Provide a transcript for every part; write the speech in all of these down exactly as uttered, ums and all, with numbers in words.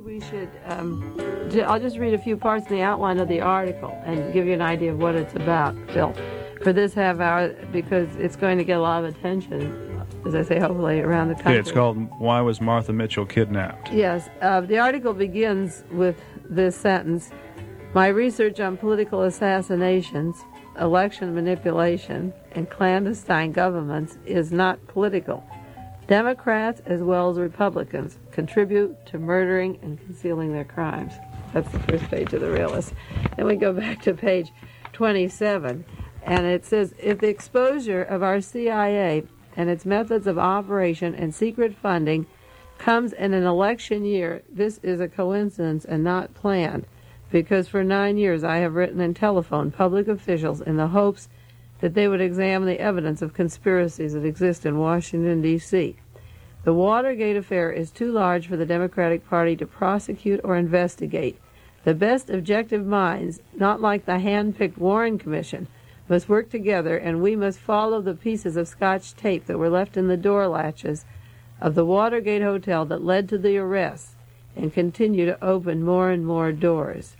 we should, um, j- I'll just read a few parts in the outline of the article and give you an idea of what it's about, Phil, for this half hour, because it's going to get a lot of attention, as I say, hopefully, around the country. Okay, it's called Why Was Martha Mitchell Kidnapped? Yes. Uh, the article begins with this sentence: my research on political assassinations, election manipulation, and clandestine governments is not political. Democrats, as well as Republicans, contribute to murdering and concealing their crimes. That's the first page of the Realist. Then we go back to page twenty-seven, and it says, if the exposure of our C I A and its methods of operation and secret funding comes in an election year, this is a coincidence and not planned, because for nine years I have written and telephoned public officials in the hopes that they would examine the evidence of conspiracies that exist in Washington, D C The Watergate affair is too large for the Democratic Party to prosecute or investigate. The best objective minds, not like the hand-picked Warren Commission, must work together, and we must follow the pieces of Scotch tape that were left in the door latches of the Watergate Hotel that led to the arrests and continue to open more and more doors.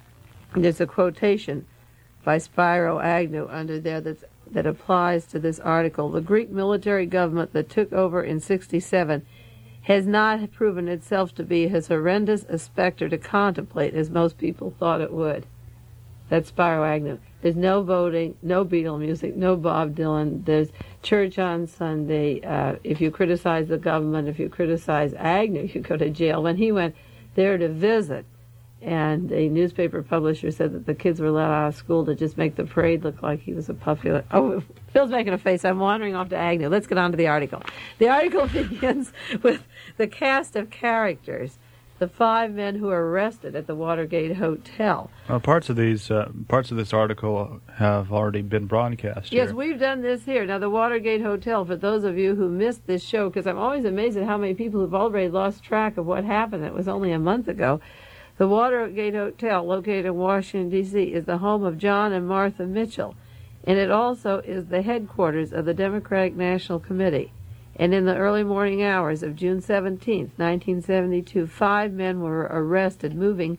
And there's a quotation by Spiro Agnew under there that's, that applies to this article. The Greek military government that took over in sixty-seven has not proven itself to be as horrendous a specter to contemplate as most people thought it would. That's Spiro Agnew. There's no voting, no Beatle music, no Bob Dylan. There's church on Sunday. Uh, if you criticize the government, if you criticize Agnew, you go to jail. When he went there to visit, and a newspaper publisher said that the kids were let out of school to just make the parade look like he was a popular... Oh, Phil's making a face. I'm wandering off to Agnew. Let's get on to the article. The article begins with the cast of characters, the five men who were arrested at the Watergate Hotel. Uh, parts of these, uh, parts of this article have already been broadcast here. Yes, we've done this here. Now, the Watergate Hotel, for those of you who missed this show, because I'm always amazed at how many people have already lost track of what happened. It was only a month ago. The Watergate Hotel, located in Washington, D C, is the home of John and Martha Mitchell, and it also is the headquarters of the Democratic National Committee. And in the early morning hours of June seventeenth, nineteen seventy-two, five men were arrested moving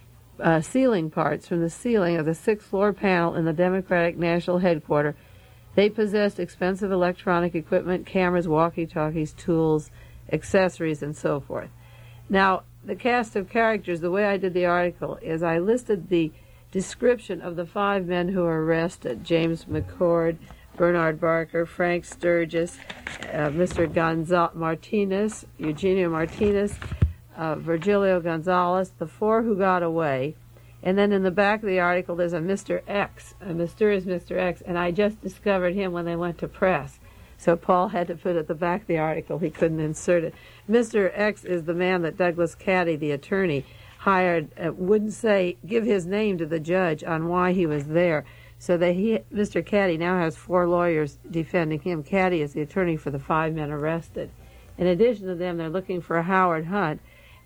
uh, ceiling parts from the ceiling of the sixth-floor panel in the Democratic National Headquarters. They possessed expensive electronic equipment, cameras, walkie-talkies, tools, accessories, and so forth. Now, the cast of characters, the way I did the article is I listed the description of the five men who were arrested: James McCord, Bernard Barker, Frank Sturgis, uh, Mister Gonza- Martinez, Eugenio Martinez, uh, Virgilio Gonzalez, the four who got away. And then in the back of the article there's a Mister X, a mysterious Mister X, and I just discovered him when they went to press. So Paul had to put it at the back of the article. He couldn't insert it. Mister X is the man that Douglas Caddy, the attorney, hired, uh, wouldn't say, give his name to the judge on why he was there. So that he, Mister Caddy now has four lawyers defending him. Caddy is the attorney for the five men arrested. In addition to them, they're looking for Howard Hunt,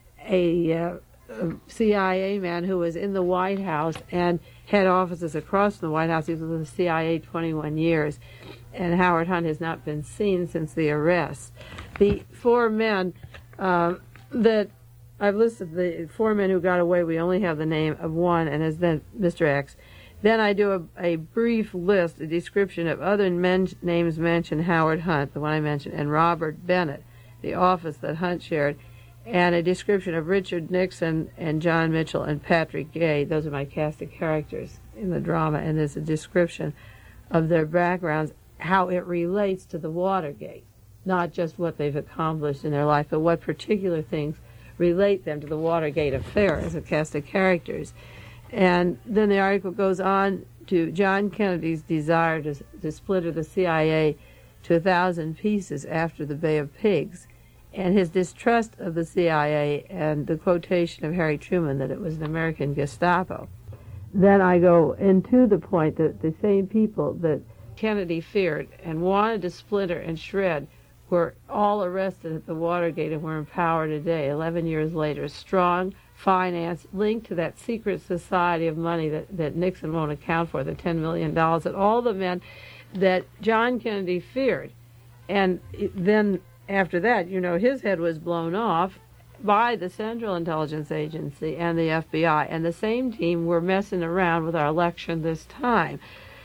a, uh, a C I A man who was in the White House and had offices across from the White House. He was with the C I A twenty-one years. And Howard Hunt has not been seen since the arrest. The four men uh, that I've listed, the four men who got away, we only have the name of one, and as then Mister X. Then I do a, a brief list, a description of other men, names mentioned: Howard Hunt, the one I mentioned, and Robert Bennett, the office that Hunt shared, and a description of Richard Nixon and John Mitchell and Patrick Gay. Those are my cast of characters in the drama, and there's a description of their backgrounds, how it relates to the Watergate, not just what they've accomplished in their life, but what particular things relate them to the Watergate affair as a cast of characters. And then the article goes on to John Kennedy's desire to, to splinter the C I A to a thousand pieces after the Bay of Pigs, and his distrust of the C I A, and the quotation of Harry Truman that it was an American Gestapo. Then I go into the point that the same people that Kennedy feared and wanted to splinter and shred were all arrested at the Watergate and were in power today, eleven years later. Strong finance linked to that secret society of money that, that Nixon won't account for, the ten million dollars, that all the men that John Kennedy feared. And then after that, you know, his head was blown off by the Central Intelligence Agency and the F B I, and the same team were messing around with our election this time.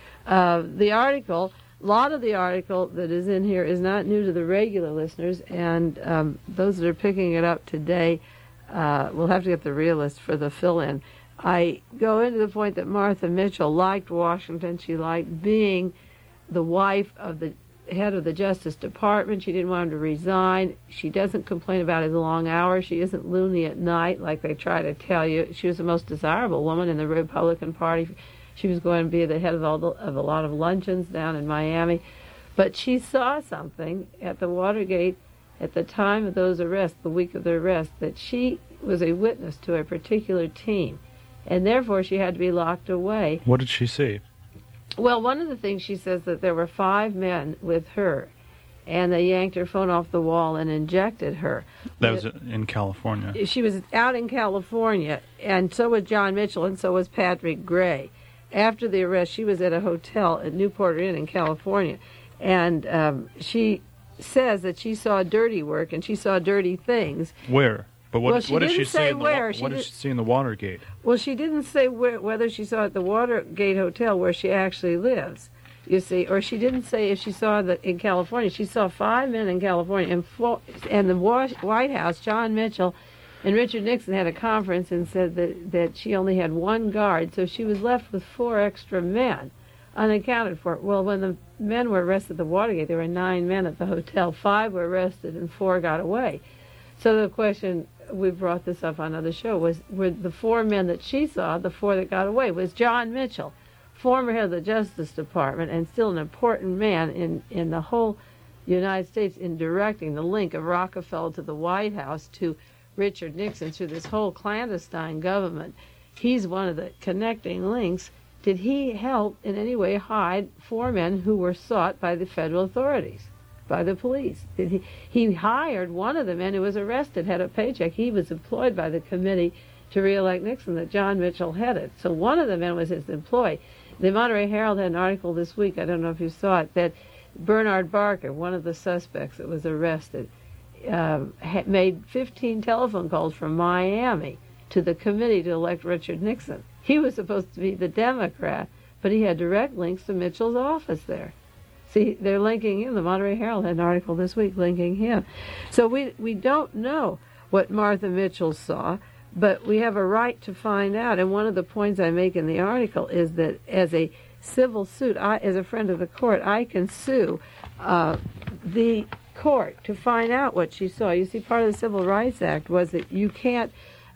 Uh, the article, a lot of the article that is in here is not new to the regular listeners, and um, those that are picking it up today uh, will have to get the realist for the fill-in. I go into the point that Martha Mitchell liked Washington. She liked being the wife of the head of the Justice Department. She didn't want him to resign. She doesn't complain about his long hours. She isn't loony at night like they try to tell you. She was the most desirable woman in the Republican Party. She was going to be the head of, all the, of a lot of luncheons down in Miami. But she saw something at the Watergate at the time of those arrests, the week of the arrest, that she was a witness to a particular team. And therefore she had to be locked away. What did she see? Well, one of the things she says that there were five men with her, and they yanked her phone off the wall and injected her. That was in California. She was out in California, and so was John Mitchell, and so was Patrick Gray. After the arrest, she was at a hotel at Newport Inn in California, and um, she says that she saw dirty work and she saw dirty things. Where? But what, well, she what did didn't she say see in the, where. What She did did- she see in the Watergate? Well, she didn't say where, whether she saw it at the Watergate Hotel where she actually lives, you see, or she didn't say if she saw that in California. She saw five men in California, and, fo- and the Wa- White House, John Mitchell and Richard Nixon had a conference and said that, that she only had one guard, so she was left with four extra men unaccounted for. Well, when the men were arrested at the Watergate, there were nine men at the hotel. Five were arrested and four got away. So the question, we brought this up on another show, was were the four men that she saw, the four that got away, was John Mitchell, former head of the Justice Department and still an important man in, in the whole United States in directing the link of Rockefeller to the White House to Richard Nixon through this whole clandestine government. He's one of the connecting links. Did he help in any way hide four men who were sought by the federal authorities? By the police. Did he, he hired one of the men who was arrested, had a paycheck. He was employed by the committee to re-elect Nixon that John Mitchell headed. So one of the men was his employee. The Monterey Herald had an article this week, I don't know if you saw it, that Bernard Barker, one of the suspects that was arrested, um, had made fifteen telephone calls from Miami to the committee to elect Richard Nixon. He was supposed to be the Democrat, but he had direct links to Mitchell's office there. See, they're linking him. The Monterey Herald had an article this week linking him. So we we don't know what Martha Mitchell saw, but we have a right to find out. And one of the points I make in the article is that as a civil suit, I, as a friend of the court, I can sue uh, the court to find out what she saw. You see, part of the Civil Rights Act was that you can't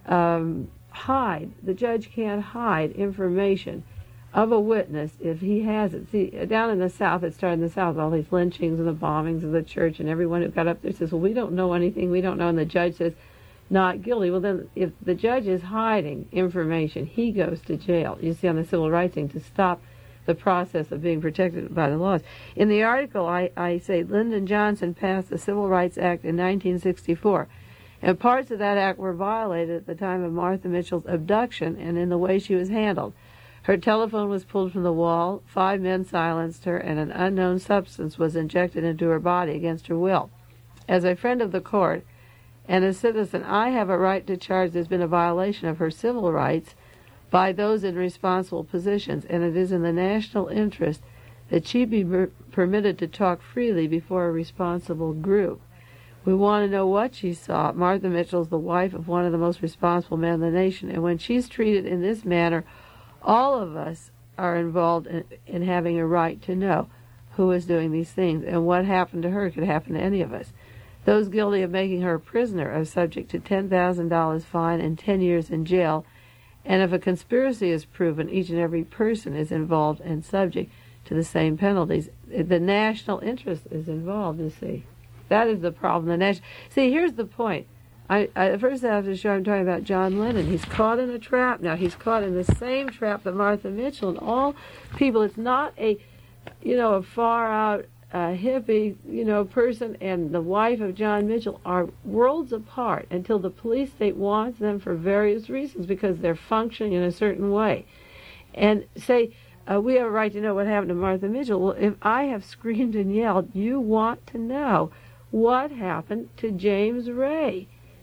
um, hide, the judge can't hide information of a witness if he has it. See, down in the South, it started in the South, all these lynchings and the bombings of the church, and everyone who got up there says, well, we don't know anything, we don't know, and the judge says, not guilty. Well, then, if the judge is hiding information, he goes to jail. You see, on the civil rights thing, to stop the process of being protected by the laws. In the article, I, I say Lyndon Johnson passed the Civil Rights Act in nineteen sixty-four, and parts of that act were violated at the time of Martha Mitchell's abduction and in the way she was handled. Her telephone was pulled from the wall, five men silenced her, and an unknown substance was injected into her body against her will. As a friend of the court and a citizen, I have a right to charge there's been a violation of her civil rights by those in responsible positions, and it is in the national interest that she be per- permitted to talk freely before a responsible group. We want to know what she saw. Martha Mitchell's the wife of one of the most responsible men in the nation, and when she's treated in this manner, all of us are involved in, in having a right to know who is doing these things, and what happened to her could happen to any of us. Those guilty of making her a prisoner are subject to ten thousand dollars fine and ten years in jail, and if a conspiracy is proven, each and every person is involved and subject to the same penalties. The national interest is involved, you see. That is the problem. The national. See, here's the point. I, I first half of the show I'm talking about John Lennon. He's caught in a trap now. He's caught in the same trap that Martha Mitchell and all people. It's not a, you know, a far out uh, hippie, you know, person and the wife of John Mitchell are worlds apart until the police state wants them for various reasons because they're functioning in a certain way. And say, uh, we have a right to know what happened to Martha Mitchell. Well, if I have screamed and yelled, you want to know what happened to James Ray.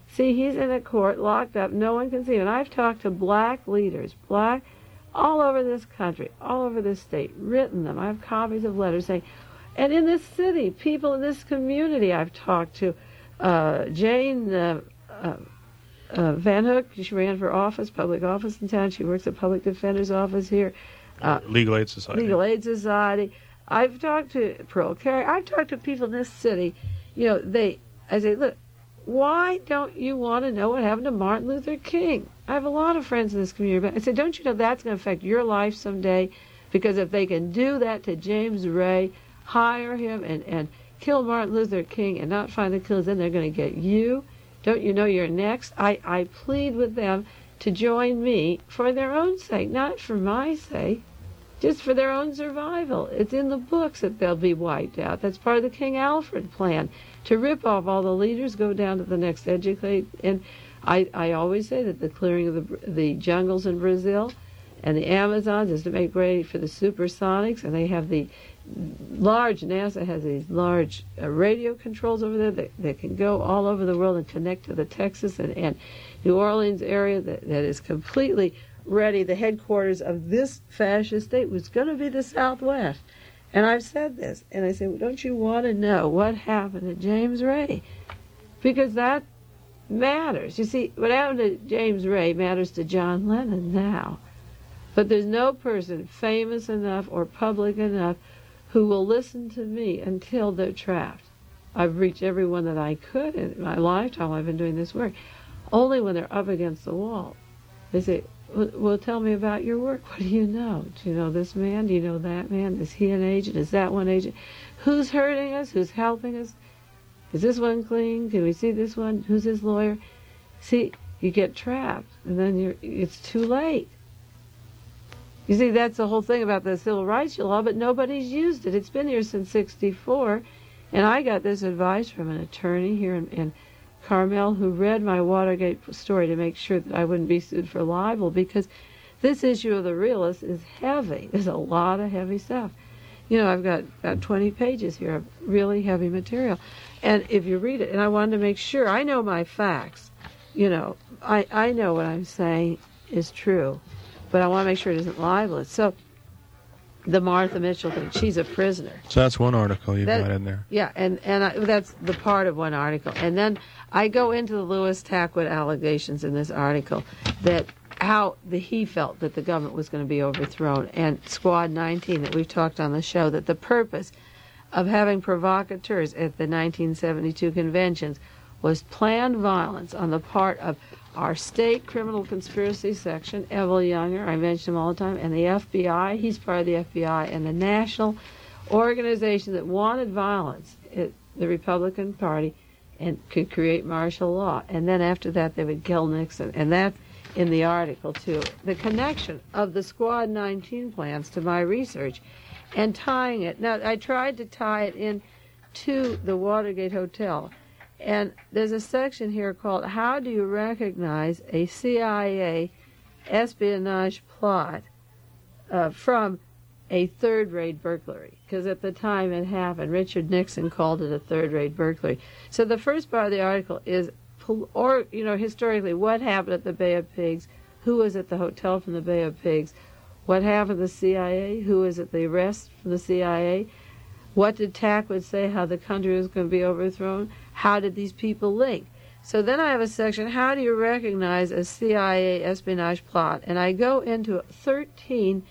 See, he's in a court, locked up, no one can see him. And I've talked to black leaders, black, all over this country, all over this state, written them. I have copies of letters saying, and in this city, people in this community I've talked to, uh, Jane uh, uh, uh, Van Hook, she ran for office, public office in town. She works at Public Defender's office here. Uh, Legal Aid Society. Legal Aid Society. I've talked to Pearl Carey. I've talked to people in this city. You know, they, I say, look, why don't you want to know what happened to Martin Luther King? I have a lot of friends in this community. But I said, don't you know that's going to affect your life someday? Because if they can do that to James Ray, hire him and, and kill Martin Luther King and not find the killers, then they're going to get you. Don't you know you're next? I, I plead with them to join me for their own sake, not for my sake, just for their own survival. It's in the books that they'll be wiped out. That's part of the King Alfred plan, to rip off all the leaders, go down to the next educate. And I, I always say that the clearing of the, the jungles in Brazil and the Amazons is to make ready for the supersonics, and they have the large, NASA has these large uh, radio controls over there that, that can go all over the world and connect to the Texas and, and New Orleans area that, that is completely ready. The headquarters of this fascist state was going to be the Southwest. And I've said this, and I say, well, don't you want to know what happened to James Ray? Because that matters. You see, what happened to James Ray matters to John Lennon now. But there's no person famous enough or public enough who will listen to me until they're trapped. I've reached everyone that I could in my lifetime. I've been doing this work. Only when they're up against the wall. They say, well, tell me about your work. What do you know? Do you know this man? Do you know that man? Is he an agent? Is that one agent? Who's hurting us? Who's helping us? Is this one clean? Can we see this one? Who's his lawyer? See, you get trapped, and then you're, it's too late. You see, that's the whole thing about the civil rights law, but nobody's used it. It's been here since sixty-four, and I got this advice from an attorney here in, in Carmel who read my Watergate story to make sure that I wouldn't be sued for libel, because this issue of the realist is heavy. There's a lot of heavy stuff. You know, I've got about twenty pages here of really heavy material. And if you read it, and I wanted to make sure, I know my facts. You know, I, I know what I'm saying is true, but I want to make sure it isn't libelous. So the Martha Mitchell thing, she's a prisoner. So that's one article you've that, got in there. Yeah, and, and I, that's the part of one article. And then I go into the Lewis Tackwood allegations in this article, that how the, he felt that the government was going to be overthrown, and Squad nineteen that we've talked on the show, that the purpose of having provocateurs at the nineteen seventy-two conventions was planned violence on the part of our state criminal conspiracy section, Evel Younger, I mention him all the time, and the F B I, he's part of the F B I, and the national organization that wanted violence, it, the Republican Party, and could create martial law. And then after that, they would kill Nixon. And that's in the article, too. The connection of the Squad nineteen plans to my research and tying it. Now, I tried to tie it in to the Watergate Hotel. And there's a section here called, How Do You Recognize a C I A Espionage Plot uh, from a Third-Rate Burglary? Because at the time it happened, Richard Nixon called it a third-rate burglary. So the first part of the article is, or you know, historically, what happened at the Bay of Pigs? Who was at the hotel from the Bay of Pigs? What happened to the C I A? Who was at the arrest from the C I A? What did Tackwood say, how the country was going to be overthrown? How did these people link? So then I have a section, how do you recognize a C I A espionage plot? And I go into thirteen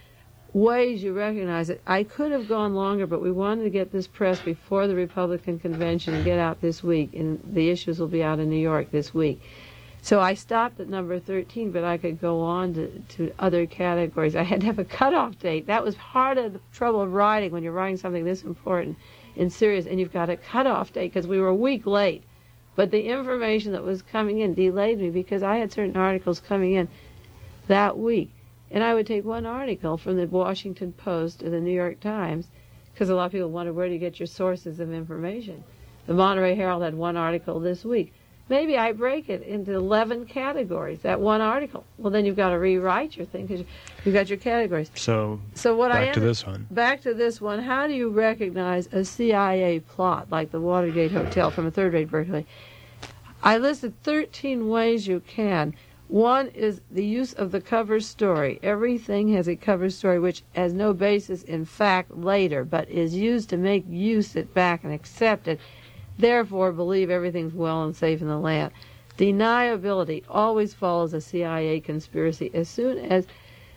ways you recognize it. I could have gone longer, but we wanted to get this press before the Republican convention and get out this week, and the issues will be out in New York this week. So I stopped at number thirteen, but I could go on to, to other categories. I had to have a cutoff date. That was part of the trouble of writing when you're writing something this important and serious, and you've got a cutoff date, because we were a week late. But the information that was coming in delayed me, because I had certain articles coming in that week. And I would take one article from the Washington Post or the New York Times, because a lot of people wonder, where do you get your sources of information? The Monterey Herald had one article this week. Maybe I break it into eleven categories, that one article. Well, then you've got to rewrite your thing, because you've got your categories. So, so what back I ended, to this one. Back to this one. How do you recognize a C I A plot like the Watergate Hotel from a third-rate burglary? I listed thirteen ways you can. One is the use of the cover story. Everything has a cover story which has no basis in fact later, but is used to make you sit back and accept it, therefore believe everything's well and safe in the land. Deniability always follows a C I A conspiracy. As soon as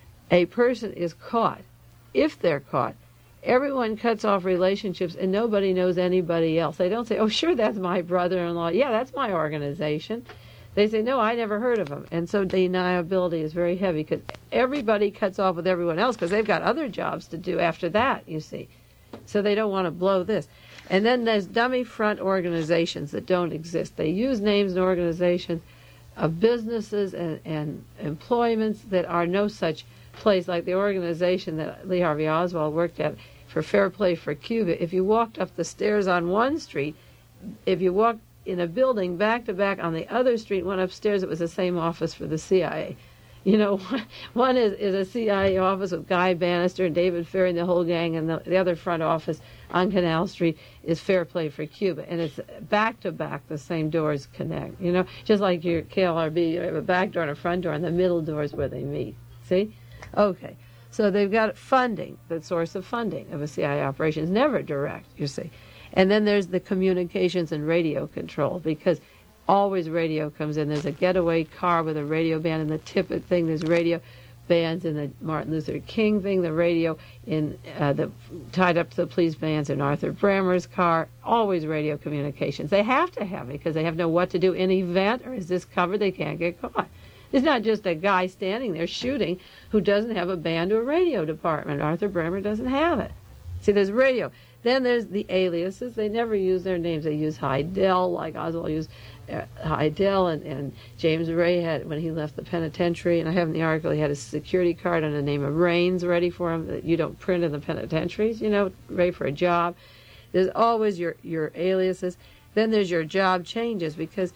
a person is caught, if they're caught, everyone cuts off relationships and nobody knows anybody else. They don't say, oh, sure, that's my brother-in-law. Yeah, that's my organization. They say, no, I never heard of him. And so deniability is very heavy because everybody cuts off with everyone else because they've got other jobs to do after that, you see. So they don't want to blow this. And then there's dummy front organizations that don't exist. They use names and organizations of businesses and, and employments that are no such place, like the organization that Lee Harvey Oswald worked at for Fair Play for Cuba. If you walked up the stairs on one street, if you walked in a building back to back on the other street, went upstairs, it was the same office for the C I A. You know, one is, is a C I A office with Guy Bannister and David Ferrie and the whole gang, and the, the other front office on Canal Street is Fair Play for Cuba. And it's back to back, the same doors connect. You know, just like your K L R B, you have a back door and a front door, and the middle door is where they meet. See? Okay. So they've got funding. The source of funding of a C I A operation is never direct, you see. And then there's the communications and radio control, because always radio comes in. There's a getaway car with a radio band in the Tippett thing. There's radio bands in the Martin Luther King thing. The radio in uh, the tied up to the police bands in Arthur Bremer's car. Always radio communications. They have to have it because they have to know what to do in event, or is this covered? They can't get caught. It's not just a guy standing there shooting who doesn't have a band or a radio department. Arthur Bremer doesn't have it. See, there's radio. Then there's the aliases. They never use their names. They use Heidel, like Oswald used uh, Heidel, and, and James Ray had, when he left the penitentiary, and I have in the article, he had a security card under the name of Raines ready for him that you don't print in the penitentiaries, you know, ready for a job. There's always your, your aliases. Then there's your job changes, because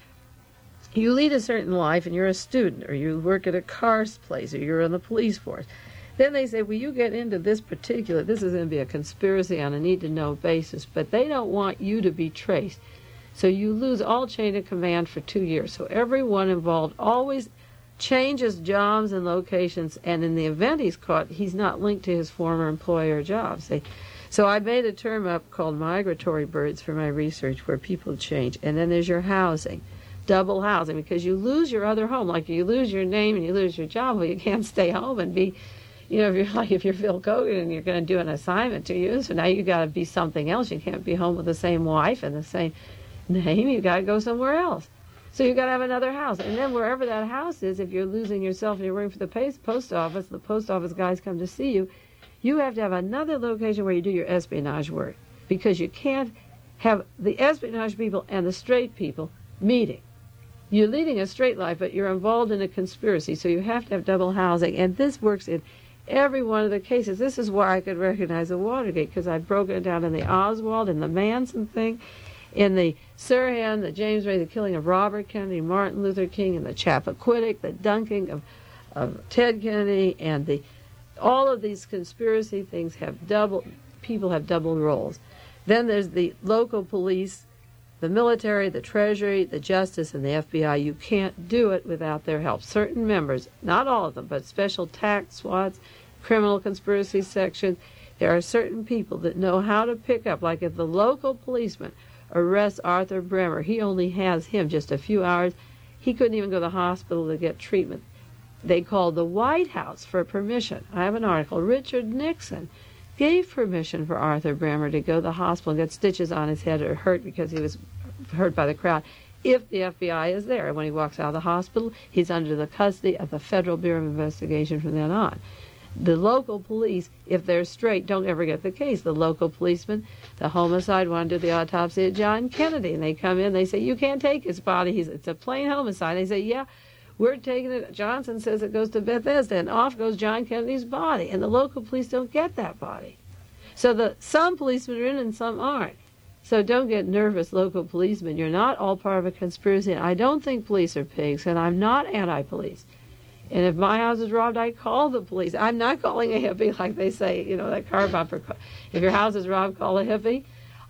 you lead a certain life and you're a student, or you work at a car place, or you're in the police force. Then they say, well, you get into this particular, this is going to be a conspiracy on a need-to-know basis, but they don't want you to be traced. So you lose all chain of command for two years. So everyone involved always changes jobs and locations, and in the event he's caught, he's not linked to his former employer job. See? So I made a term up called migratory birds for my research, where people change. And then there's your housing. Double housing, because you lose your other home. Like you lose your name and you lose your job, well, you can't stay home and be, you know, if you're like if you're Phil Kogan and you're going to do an assignment to you, so now you got to be something else. You can't be home with the same wife and the same name. You got to go somewhere else. So you got to have another house, and then wherever that house is, if you're losing yourself and you're working for the post office, the post office guys come to see you. You have to have another location where you do your espionage work, because you can't have the espionage people and the straight people meeting. You're leading a straight life, but you're involved in a conspiracy, so you have to have double housing. And this works in every one of the cases. This is why I could recognize the Watergate, because I've broken it down in the Oswald, in the Manson thing, in the Sirhan, the James Ray, the killing of Robert Kennedy, Martin Luther King, and the Chappaquiddick, the dunking of, of Ted Kennedy, and the all of these conspiracy things have double, people have double roles. Then there's the local police, the military, the Treasury, the Justice, and the F B I. You can't do it without their help. Certain members, not all of them, but special tax SWATs, criminal conspiracy sections, there are certain people that know how to pick up. Like if the local policeman arrests Arthur Bremer, he only has him just a few hours. He couldn't even go to the hospital to get treatment. They called the White House for permission. I have an article. Richard Nixon gave permission for Arthur Bremer to go to the hospital and get stitches on his head or hurt because he was hurt by the crowd, if the F B I is there. And when he walks out of the hospital, he's under the custody of the Federal Bureau of Investigation from then on. The local police, if they're straight, don't ever get the case. The local policeman, the homicide, wanted to do the autopsy of John Kennedy, and they come in, they say, you can't take his body. He's, it's a plain homicide. They say, yeah, we're taking it. Johnson says it goes to Bethesda, and off goes John Kennedy's body, and the local police don't get that body. So the some policemen are in and some aren't. So don't get nervous, local policemen. You're not all part of a conspiracy. And I don't think police are pigs, and I'm not anti-police. And if my house is robbed, I call the police. I'm not calling a hippie like they say, you know, that car bumper. If your house is robbed, call a hippie.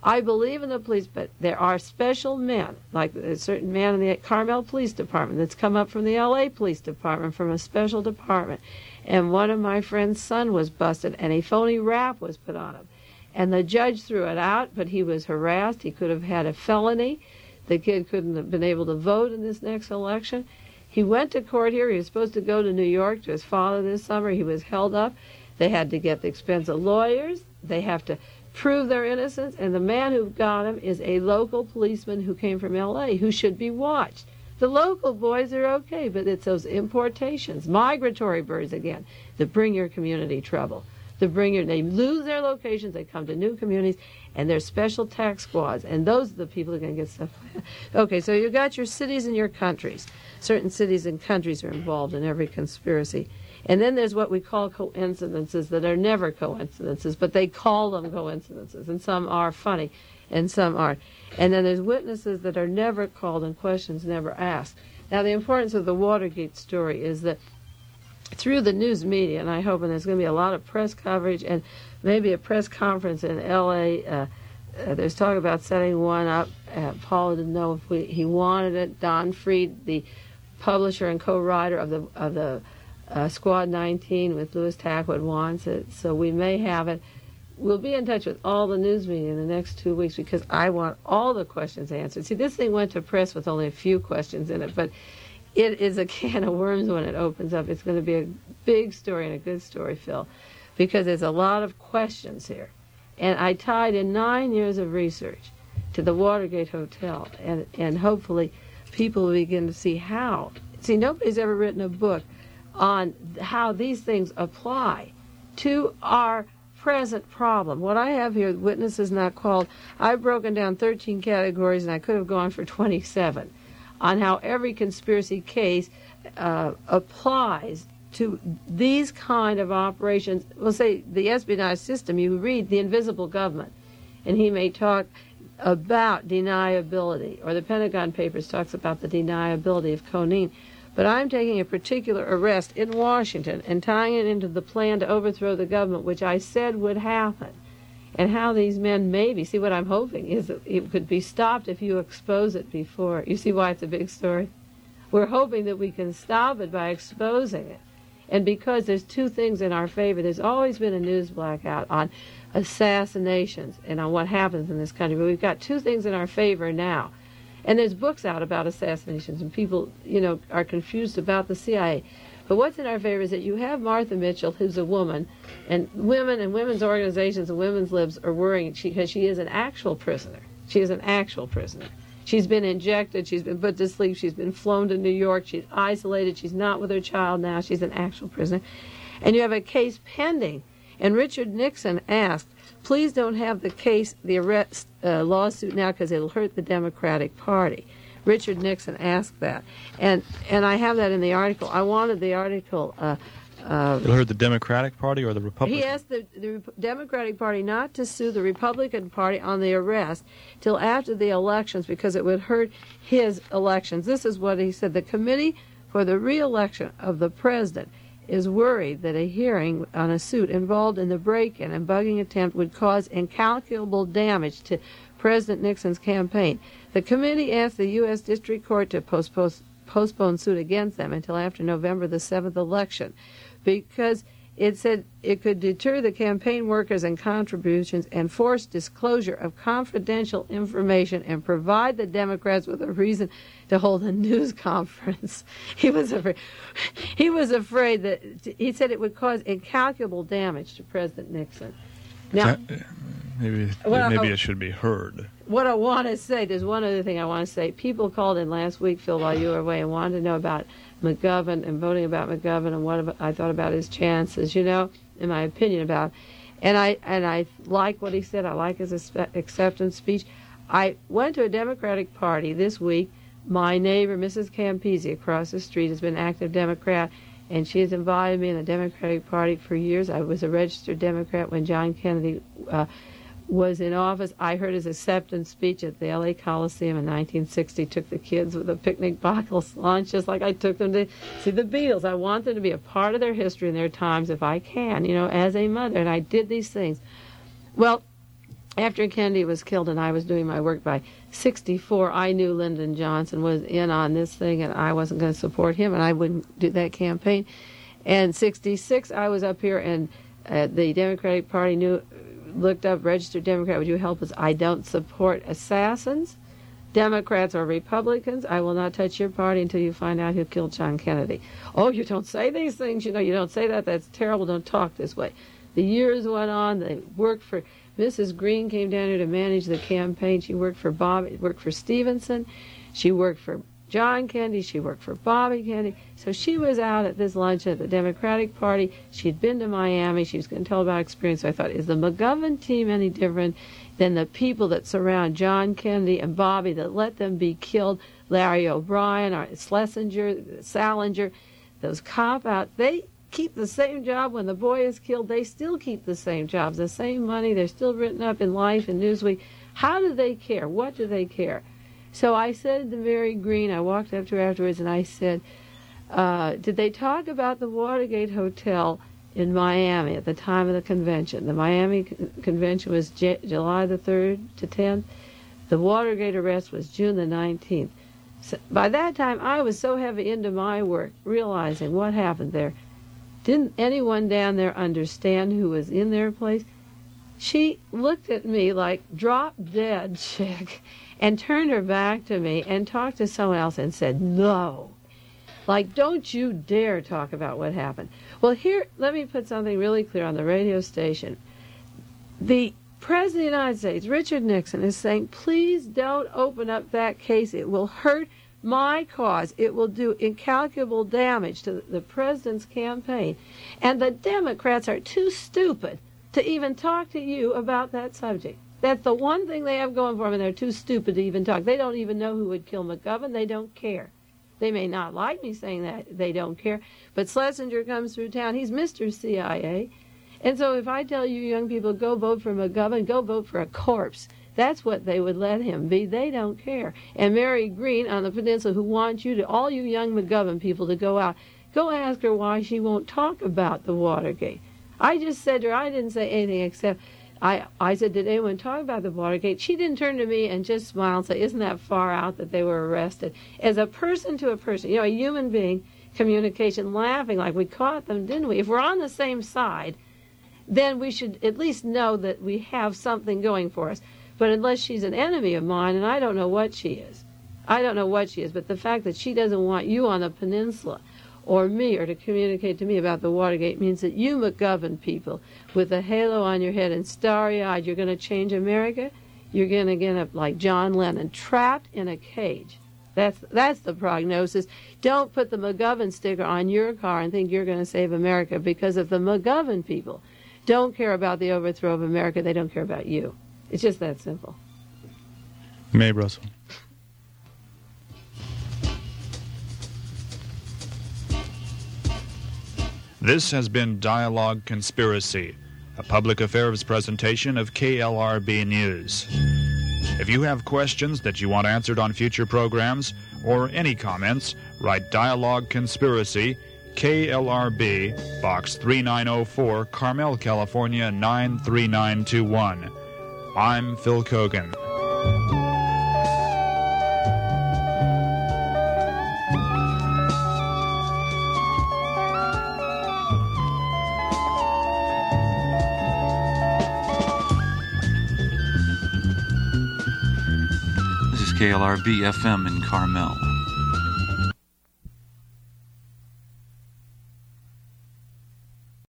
I believe in the police, but there are special men, like a certain man in the Carmel Police Department that's come up from the L A Police Department, from a special department. And one of my friend's son was busted, and a phony rap was put on him. And the judge threw it out, but he was harassed. He could have had a felony. The kid couldn't have been able to vote in this next election. He went to court here. He was supposed to go to New York to his father this summer. He was held up. They had to get the expense of lawyers. They have to prove their innocence. And the man who got him is a local policeman who came from L A, who should be watched. The local boys are okay, but it's those importations, migratory birds again, that bring your community trouble. To bring your, they lose their locations, they come to new communities, and there's special tax squads, and those are the people who are going to get stuff. Okay, so you've got your cities and your countries. Certain cities and countries are involved in every conspiracy. And then there's what we call coincidences that are never coincidences, but they call them coincidences, and some are funny, and some aren't. And then there's witnesses that are never called and questions never asked. Now, the importance of the Watergate story is that through the news media, and I hope and there's going to be a lot of press coverage and maybe a press conference in L A. Uh, uh, there's talk about setting one up. Uh, Paul didn't know if we, he wanted it. Don Freed, the publisher and co-writer of the of the uh, Squad nineteen with Louis Tackwood, wants it. So we may have it. We'll be in touch with all the news media in the next two weeks because I want all the questions answered. See, this thing went to press with only a few questions in it, but it is a can of worms when it opens up. It's going to be a big story and a good story, Phil, because there's a lot of questions here. And I tied in nine years of research to the Watergate Hotel, and, and hopefully people will begin to see how. See, nobody's ever written a book on how these things apply to our present problem. What I have here, witnesses not called, I've broken down thirteen categories, and I could have gone for twenty-seven. On how every conspiracy case uh, applies to these kind of operations. We'll say the espionage system, you read The Invisible Government, and he may talk about deniability, or the Pentagon Papers talks about the deniability of Conein. But I'm taking a particular arrest in Washington and tying it into the plan to overthrow the government, which I said would happen. And how these men maybe, see what I'm hoping is that it could be stopped if you expose it before. You see why it's a big story? We're hoping that we can stop it by exposing it. And because there's two things in our favor, there's always been a news blackout on assassinations and on what happens in this country. But we've got two things in our favor now. And there's books out about assassinations, and people, you know, are confused about the C I A. But what's in our favor is that you have Martha Mitchell, who's a woman, and women and women's organizations and women's libs are worrying because she is an actual prisoner. She is an actual prisoner. She's been injected. She's been put to sleep. She's been flown to New York. She's isolated. She's not with her child now. She's an actual prisoner. And you have a case pending. And Richard Nixon asked, please don't have the case, the arrest uh, lawsuit now because it'll hurt the Democratic Party. Richard Nixon asked that. And and I have that in the article. I wanted the article. Uh, uh, It'll hurt the Democratic Party or the Republican? He asked the, the Democratic Party not to sue the Republican Party on the arrest till after the elections because it would hurt his elections. This is what he said. The Committee for the Re-election of the President is worried that a hearing on a suit involved in the break-in and bugging attempt would cause incalculable damage to President Nixon's campaign. The committee asked the U S District Court to postpone, postpone suit against them until after November the seventh election because it said it could deter the campaign workers and contributions and force disclosure of confidential information and provide the Democrats with a reason to hold a news conference. He was afraid. He was afraid that he said it would cause incalculable damage to President Nixon. Now, maybe well, maybe I, it should be heard. What I want to say, there's one other thing I want to say. People called in last week, Phil, while you were away, and wanted to know about McGovern and voting about McGovern and what I thought about his chances, you know, in my opinion about. And I and I like what he said. I like his acceptance speech. I went to a Democratic Party this week. My neighbor, Missus Campisi, across the street, has been an active Democrat, and she has invited me in the Democratic Party for years. I was a registered Democrat when John Kennedy uh, was in office. I heard his acceptance speech at the L A Coliseum in nineteen sixty, took the kids with a picnic box lunch, just like I took them to see the Beatles. I want them to be a part of their history and their times if I can, you know, as a mother, and I did these things. Well, after Kennedy was killed and I was doing my work, by sixty-four, I knew Lyndon Johnson was in on this thing and I wasn't going to support him and I wouldn't do that campaign. And sixty-six, I was up here and uh, the Democratic Party knew, looked up, registered Democrat, would you help us? I don't support assassins, Democrats or Republicans. I will not touch your party until you find out who killed John Kennedy. Oh, you don't say these things. You know, you don't say that. That's terrible. Don't talk this way. The years went on. They worked for... Missus Green came down here to manage the campaign. She worked for Bobby, worked for Stevenson. She worked for John Kennedy. She worked for Bobby Kennedy. So she was out at this lunch at the Democratic Party. She'd been to Miami. She was going to tell about experience. So I thought, is the McGovern team any different than the people that surround John Kennedy and Bobby that let them be killed? Larry O'Brien, or Schlesinger, Salinger, those cop-out, they keep the same job. When the boy is killed, they still keep the same jobs, the same money. They're still written up in Life and Newsweek. How do they care? What do they care? So I said to Mary Green, I walked up to her afterwards and I said, uh, did they talk about the Watergate Hotel in Miami at the time of the convention? The Miami con- convention was J- July the third to tenth. The Watergate arrest was June the nineteenth. So by that time, I was so heavy into my work, realizing what happened there. Didn't anyone down there understand who was in their place? She looked at me like drop-dead chick and turned her back to me and talked to someone else and said, no. Like, don't you dare talk about what happened. Well, here, let me put something really clear on the radio station. The President of the United States, Richard Nixon, is saying, please don't open up that case. It will hurt my cause. It will do incalculable damage to the president's campaign. And the Democrats are too stupid to even talk to you about that subject. That's the one thing they have going for them, and they're too stupid to even talk. They don't even know who would kill McGovern. They don't care. They may not like me saying that. They don't care. But Schlesinger comes through town. He's Mister C I A. And so if I tell you young people, go vote for McGovern, go vote for a corpse, that's what they would let him be. They don't care. And Mary Green on the Peninsula, who wants you to, all you young McGovern people, to go out, go ask her why she won't talk about the Watergate. I just said to her, I didn't say anything except, I, I said, did anyone talk about the Watergate? She didn't turn to me and just smile and say, isn't that far out that they were arrested? As a person to a person, you know, a human being, communication, laughing like we caught them, didn't we? If we're on the same side, then we should at least know that we have something going for us. But unless she's an enemy of mine, and I don't know what she is, I don't know what she is, but the fact that she doesn't want you on the peninsula or me or to communicate to me about the Watergate means that you McGovern people with a halo on your head and starry-eyed, you're going to change America? You're going to get up like John Lennon, trapped in a cage. That's that's the prognosis. Don't put the McGovern sticker on your car and think you're going to save America, because if the McGovern people don't care about the overthrow of America, they don't care about you. It's just that simple. Mae Brussell. This has been Dialogue Conspiracy, a public affairs presentation of K L R B News. If you have questions that you want answered on future programs, or any comments, write Dialogue Conspiracy, K L R B, Box three nine oh four, Carmel, California, nine three nine two one. I'm Phil Kogan. This is K L R B F M in Carmel.